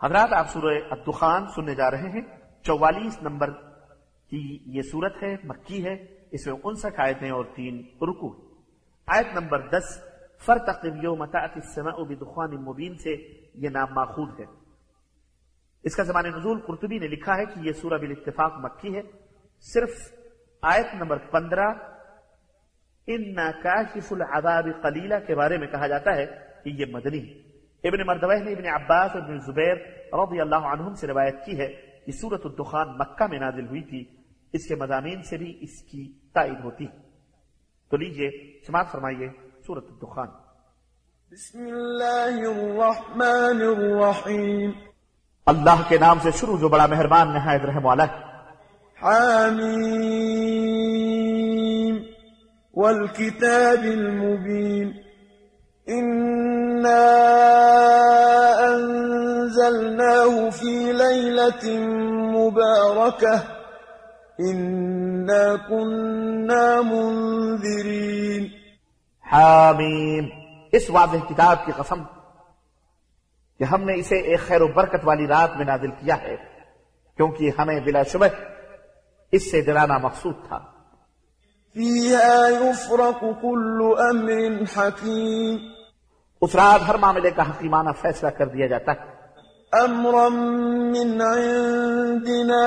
حضرات آپ سورہ الدخان سننے جا رہے ہیں۔ 44 نمبر کی یہ سورت ہے، مکی ہے، اس میں 59 آیتیں اور 3 رکوع۔ آیت نمبر 10 فارتقب یوم تأتی السماء بدخان مبین سے یہ نام ماخوذ ہے۔ اس کا زمان نزول قرطبی نے لکھا ہے کہ یہ سورہ بالاتفاق مکی ہے۔ صرف آیت نمبر 15 اِنَّا کَاشِفُ الْعَذَابِ قَلِيلًا کے بارے میں کہا جاتا ہے کہ یہ مدنی ہے۔ ابن مردویہ نے ابن عباس اور ابن زبیر رضی اللہ عنہم سے روایت کی ہے کہ سورۃ الدخان مکہ میں نازل ہوئی تھی، اس کے مضامین سے بھی اس کی تائید ہوتی ہے۔ تو لیجئے سماعت فرمائیے سورۃ الدخان۔ بسم اللہ الرحمن الرحیم، اللہ کے نام سے شروع جو بڑا مہربان نہایت رحم والا ہے۔ حامیم والکتاب المبین، إنا أنزلناه في ليلة مباركة إنا كنا منذرين۔ حامیم، اس واضح کتاب کی قسم کہ ہم نے اسے ایک خیر و برکت والی رات میں نازل کیا ہے، کیونکہ ہمیں بلا شبہ اس سے ڈرانا مقصود تھا۔ فيها يفرق كل أمر حكيم، اس رات ہر معاملے کا حکیمانہ فیصلہ کر دیا جاتا ہے۔ أمرا من عندنا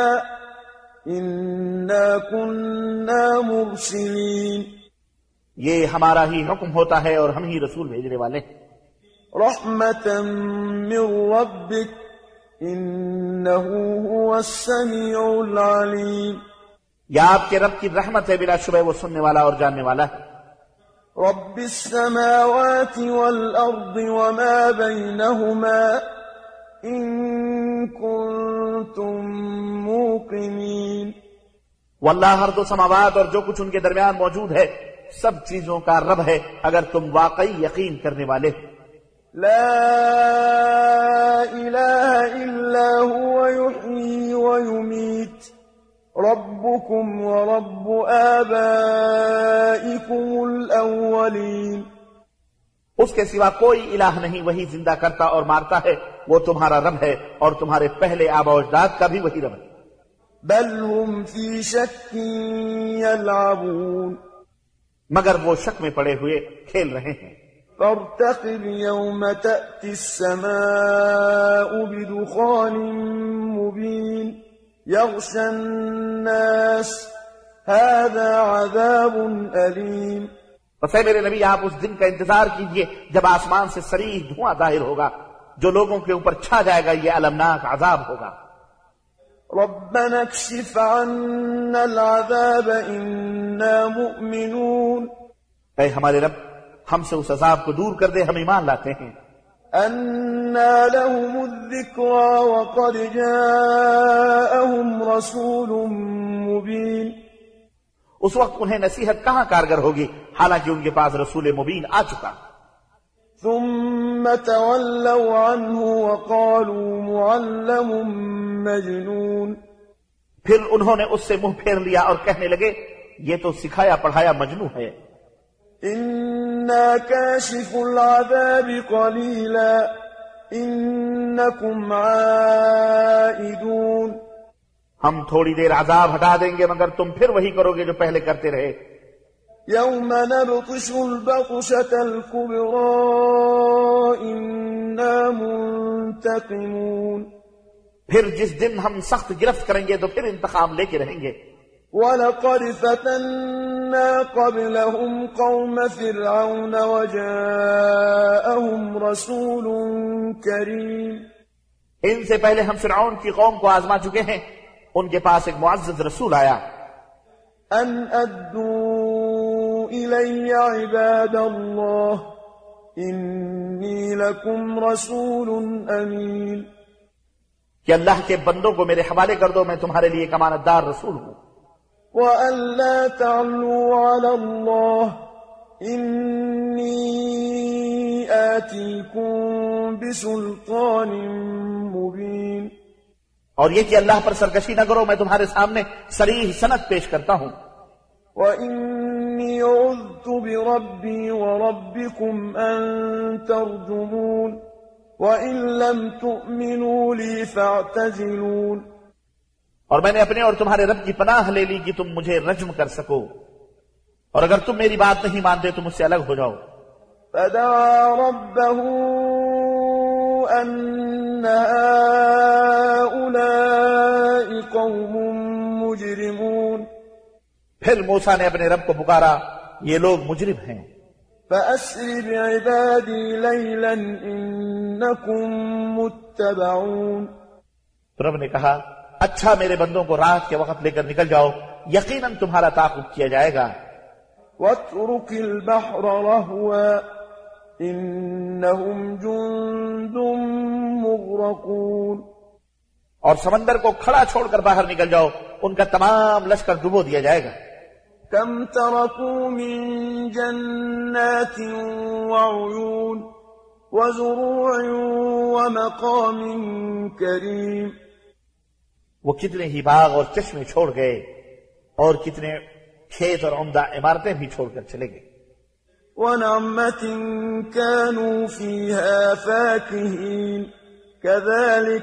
إنا كنا مرسلين، یہ ہمارا ہی حکم ہوتا ہے اور ہم ہی رسول بھیجنے والے ہیں۔ رحمة من ربك إنه هو السميع العليم، یا آپ کے رب کی رحمت ہے، بلا شبہ وہ سننے والا اور جاننے والا ہے۔ رب السماوات والأرض وما بينهما إن كنتم موقنين، واللہ ارض و سماوات اور جو کچھ ان کے درمیان موجود ہے سب چیزوں کا رب ہے اگر تم واقعی یقین کرنے والے۔ لا إله إلا هو يحيي ويميت، ربكم ورب آبائكم الأولين، اس کے سوا کوئی الہ نہیں، وہی زندہ کرتا اور مارتا ہے، وہ تمہارا رب ہے اور تمہارے پہلے آبا و اجداد کا بھی وہی رب ہے۔ بل هم في شك يلعبون، مگر وہ شک میں پڑے ہوئے کھیل رہے ہیں۔ فارتقب يوم تأتي السماء بدخان مبين يغشى الناس هذا عذاب أليم، بس اے میرے نبی آپ اس دن کا انتظار کیجئے جب آسمان سے صریح دھواں ظاہر ہوگا جو لوگوں کے اوپر چھا جائے گا، یہ المناک عذاب ہوگا۔ ربنا اكشف عنا العذاب إنا مؤمنون، اے ہمارے رب ہم سے اس عذاب کو دور کر دے، ہم ایمان لاتے ہیں۔ أنى لهم الذكرى وقد جاءهم رسول مبين، اس وقت انہیں نصیحت کہاں کارگر ہوگی حالانکہ ان کے پاس رسول مبین آ چکا۔ ثم تولوا عنه وقالوا معلم مجنون، پھر انہوں نے اس سے منہ پھیر لیا اور کہنے لگے یہ تو سکھایا پڑھایا مجنون ہے۔ إنا كاشف العذاب قليلا إنكم عائدون، ہم تھوڑی دیر عذاب ہٹا دیں گے مگر تم پھر وہی کرو گے جو پہلے کرتے رہے۔ يوم نبطش البطشة الكبرى إنا منتقمون، پھر جس دن ہم سخت گرفت کریں گے تو پھر انتقام لے کے رہیں گے۔ وَلَقَدْ فَتَنَّا قَبْلَهُمْ قَوْمَ فِرْعَوْنَ وَجَاءَهُمْ رَسُولٌ كَرِيمٌ، ان سے پہلے ہم فرعون کی قوم کو آزما چکے ہیں، ان کے پاس ایک معزز رسول آیا۔ أَنْ أَدُّوا إِلَيَّ عِبَادَ اللَّهِ إِنِّي لَكُمْ رَسُولٌ أَمِينٌ، کہ اللہ کے بندوں کو میرے حوالے کر دو، میں تمہارے لیے ایک امانت دار رسول ہوں۔ وَأَن لَّا تَعْلُوا عَلَى اللَّهِ إِنِّي آتِيكُم بِسُلْطَانٍ مُّبِينٍ، اور یہ کہ اللہ پر سرکشی نہ کرو، میں تمہارے سامنے صریح سند پیش کرتا ہوں۔ وَإِنِّي عُذْتُ بِرَبِّي وَرَبِّكُمْ أَن تَرْجُمُونِ، وَإِن لَّمْ تُؤْمِنُوا لِي فَاعْتَزِلُونِ اور میں نے اپنے اور تمہارے رب کی پناہ لے لی کہ تم مجھے رجم کر سکو، اور اگر تم میری بات نہیں مانتے تو مجھ سے الگ ہو جاؤ۔ فَدَعَا رَبَّهُ أَنَّ هَٰؤُلَاءِ قَوْمٌ مُجْرِمُونَ پھر موسیٰ نے اپنے رب کو پکارا، یہ لوگ مجرم ہیں۔ فَأَسْرِ بِعِبَادِي لَيْلًا إِنَّكُمْ مُتَّبَعُونَ تو رب نے کہا، اچھا میرے بندوں کو رات کے وقت لے کر نکل جاؤ، یقیناً تمہارا تعاقب کیا جائے گا۔ وَاتْرُكِ الْبَحْرَ رَهْوًا إِنَّهُمْ جُندٌ مُغْرَقُونَ اور سمندر کو کھڑا چھوڑ کر باہر نکل جاؤ، ان کا تمام لشکر ڈبو دیا جائے گا۔ كَمْ تَرَكُوا مِن جَنَّاتٍ وَعُيُونٍ وَزُرُوعٍ وَمَقَامٍ كَرِيمٍ وہ کتنے ہی باغ اور چشمے چھوڑ گئے اور کتنے کھیت اور عمدہ عمارتیں بھی چھوڑ کر چلے گئے۔ وَنَعْمَةٍ كَانُوا فِيهَا فَاكِهِينَ كَذَلِكَ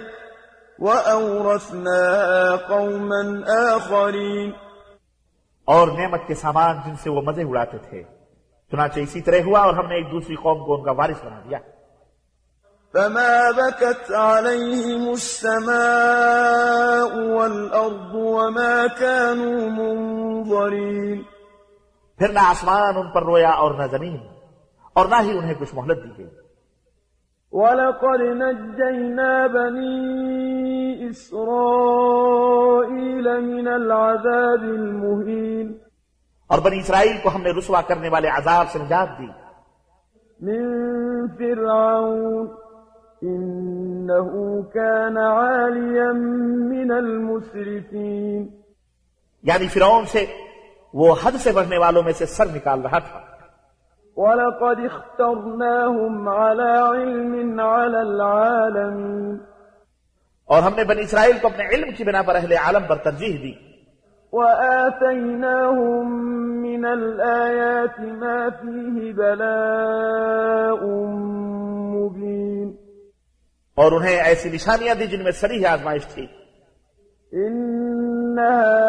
وَأَوْرَثْنَاهَا قَوْمًا آخَرِينَ اور نعمت کے سامان جن سے وہ مزے اڑاتے تھے، چنانچہ اسی طرح ہوا اور ہم نے ایک دوسری قوم کو ان کا وارث بنا دیا۔ فَمَا بَكَتْ عَلَيْهِمُ السَّمَاءُ وَالْأَرْضُ وَمَا كَانُوا مُنظَرِينَ پھر نہ آسمان ان پر رویا اور نہ زمین، اور نہ ہی انہیں کچھ مہلت دی گئی۔ وَلَقَدْ نَجَّيْنَا بَنِي إِسْرَائِيلَ مِنَ الْعَذَابِ الْمُهِينِ اور بنی اسرائیل کو ہم نے رسوا کرنے والے عذاب سے نجات دی۔ مِن فِرْعَوْنَ إِنَّهُ كَانَ عَالِيًا مِنَ الْمُسْرِفِينَ یعنی فرعون سے، وہ حد سے بڑھنے والوں میں سے سر نکال رہا تھا۔ وَلَقَدِ اخْتَرْنَاهُمْ عَلَىٰ عِلْمٍ عَلَى الْعَالَمِينَ اور ہم نے بنی اسرائیل کو اپنے علم کی بنا پر اہل عالم پر ترجیح دی۔ وَآتَيْنَاهُم مِّنَ الْآيَاتِ مَا فِيهِ بَلَاءٌ مُّبِينٌ اور انہیں ایسی نشانیاں دی جن میں صریح آزمائش تھی۔ إِنَّ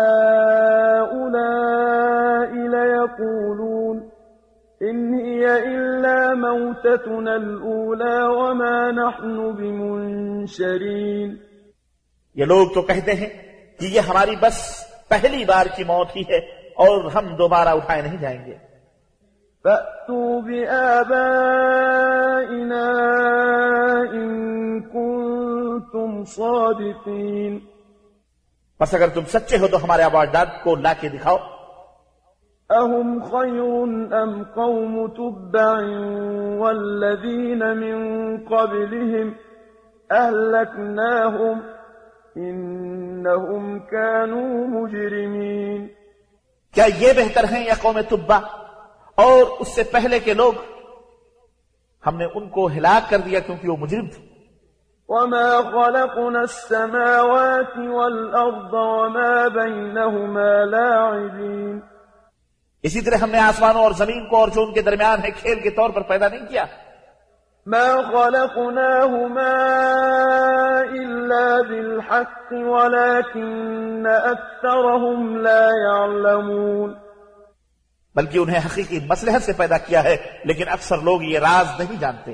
هَٰؤُلَاءِ لَيَقُولُونَ إِنْ هِيَ إِلَّا مَوْتَتُنَا الْأُولَىٰ وَمَا نَحْنُ بِمُنشَرِينَ یہ لوگ تو کہتے ہیں کہ یہ ہماری بس پہلی بار کی موت ہی ہے اور ہم دوبارہ اٹھائے نہیں جائیں گے۔ فَأْتُوا بِآبَائِنَا إِن كُنتُمْ صَادِقِينَ بس اگر تم سچے ہو تو ہمارے آبا اجداد کو لا کے دکھاؤ۔ أَهُمْ خَيْرٌ أَمْ قَوْمُ تُبَّعٍ وَالَّذِينَ مِن قَبْلِهِمْ أَهْلَكْنَاهُمْ إِنَّهُمْ كَانُوا مُجْرِمِينَ کیا یہ بہتر ہیں یا قوم تبع اور اس سے پہلے کے لوگ؟ ہم نے ان کو ہلاک کر دیا کیونکہ وہ مجرم تھے۔ وَمَا خَلَقْنَا السَّمَاوَاتِ وَالْأَرْضَ وَمَا بَيْنَهُمَا لَاعِبِينَ اسی طرح ہم نے آسمانوں اور زمین کو اور جو ان کے درمیان ہے کھیل کے طور پر پیدا نہیں کیا۔ مَا خَلَقْنَاهُمَا إِلَّا بِالْحَقِّ وَلَكِنَّ أَكْثَرَهُمْ لَا يَعْلَمُونَ بلکہ انہیں حقیقی مصلحت سے پیدا کیا ہے، لیکن اکثر لوگ یہ راز نہیں جانتے۔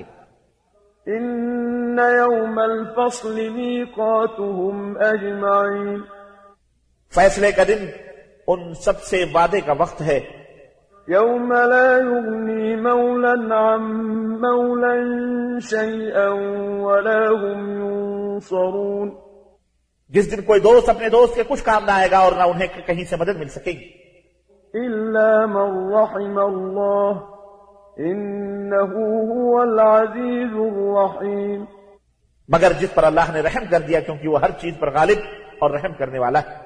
إِنَّ يَوْمَ الْفَصْلِ مِيقَاتُهُمْ أَجْمَعِينَ فیصلے کا دن ان سب سے وعدے کا وقت ہے۔ يَوْمَ لَا يُغْنِي مَوْلًى عَن مَّوْلًى شَيْئًا وَلَا هُمْ يُنصَرُونَ جس دن کوئی دوست اپنے دوست کے کچھ کام نہ آئے گا اور نہ انہیں کہیں سے مدد مل سکے گی۔ إِلَّا مَن رَّحِمَ اللَّهُ إِنَّهُ هُوَ الْعَزِيزُ الرَّحِيمُ مگر جس پر اللہ نے رحم کر دیا کیونکہ وہ ہر چیز پر غالب اور رحم کرنے والا ہے۔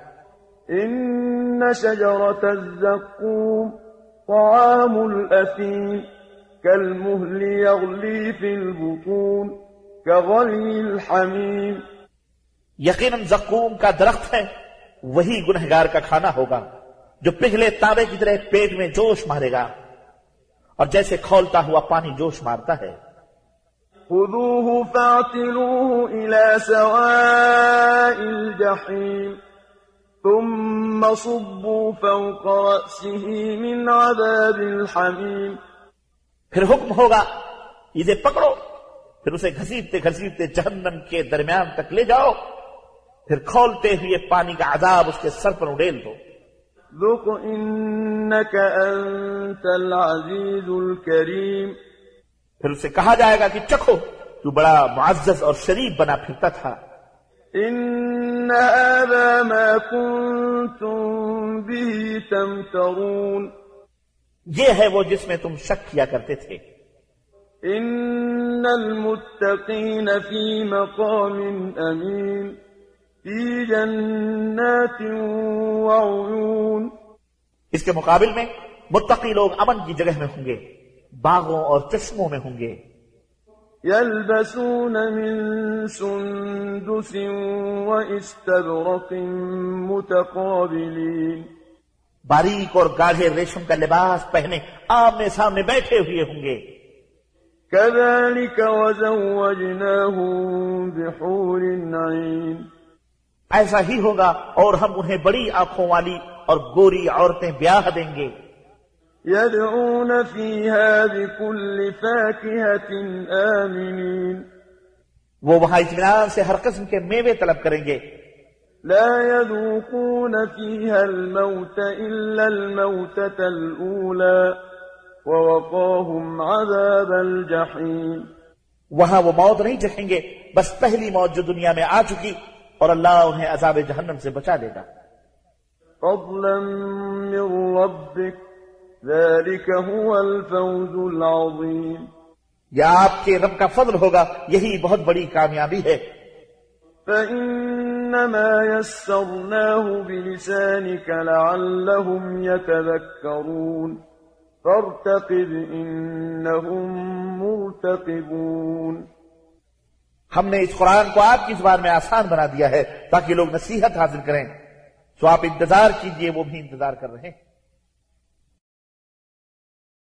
إِنَّ شَجَرَتَ الزَّقُّومِ طَعَامُ الْأَثِيمِ كَالْمُهْلِ يَغْلِي فِي الْبُطُونِ كَغَلْيِ الْحَمِيمِ یقیناً زقوم کا درخت ہے، وہی گنہگار کا کھانا ہوگا جو پگھلے تانبے کی طرح پیٹ میں جوش مارے گا، اور جیسے کھولتا ہوا پانی جوش مارتا ہے۔ خذوه فاعتلوه إلى سواء الجحيم ثم صبوا فوق رأسه من عذاب الحميم. پھر حکم ہوگا اسے پکڑو، پھر اسے گھسیٹتے گھسیٹتے جہنم کے درمیان تک لے جاؤ، پھر کھولتے ہوئے پانی کا عذاب اس کے سر پر اڈیل دو. ذق إنك أنت العزيز الكريم. پھر اسے کہا جائے گا کہ چکھو، تو بڑا معزز اور شریف بنا پھرتا تھا. إن هذا ما كنتم به تمترون. یہ ہے وہ جس میں تم شک کیا کرتے تھے. إن المتقين في مقام أمين في جنات وعيون. اس کے مقابل میں متقی لوگ امن کی جگہ میں ہوں گے، باغوں اور چشموں میں ہوں گے. يلبسون من سندس واستبرق متقابلين. باریک اور گاڑھے ریشم کا لباس پہنے آمنے سامنے بیٹھے ہوئے ہوں گے. كذلك وزوجناهم بحور عين. ایسا ہی ہوگا اور ہم انہیں بڑی آنکھوں والی اور گوری عورتیں بیاہ دیں گے. يدعون فيها بكل فاكهة آمنين. وہ وہاں اطمینان سے ہر قسم کے میوے طلب کریں گے. لا يذوقون فيها الموت إلا الموتة الأولى ووقاهم عذاب الجحيم. وہاں وہ موت نہیں چکھیں گے، بس پہلی موت جو دنیا میں آ چکی، اور اللہ انہیں عذاب جہنم سے بچا دے گا. فضلا من ربك ذلك هو الفوز العظيم. یہ آپ کے رب کا فضل ہوگا، یہی بہت بڑی کامیابی ہے. فإنما يسرناه بلسانك لعلهم يتذكرون فارتقب إنهم مرتقبون. ہم نے اس قرآن کو آپ کی زبان میں آسان بنا دیا ہے تاکہ لوگ نصیحت حاصل کریں، تو آپ انتظار کیجئے، وہ بھی انتظار کر رہے ہیں.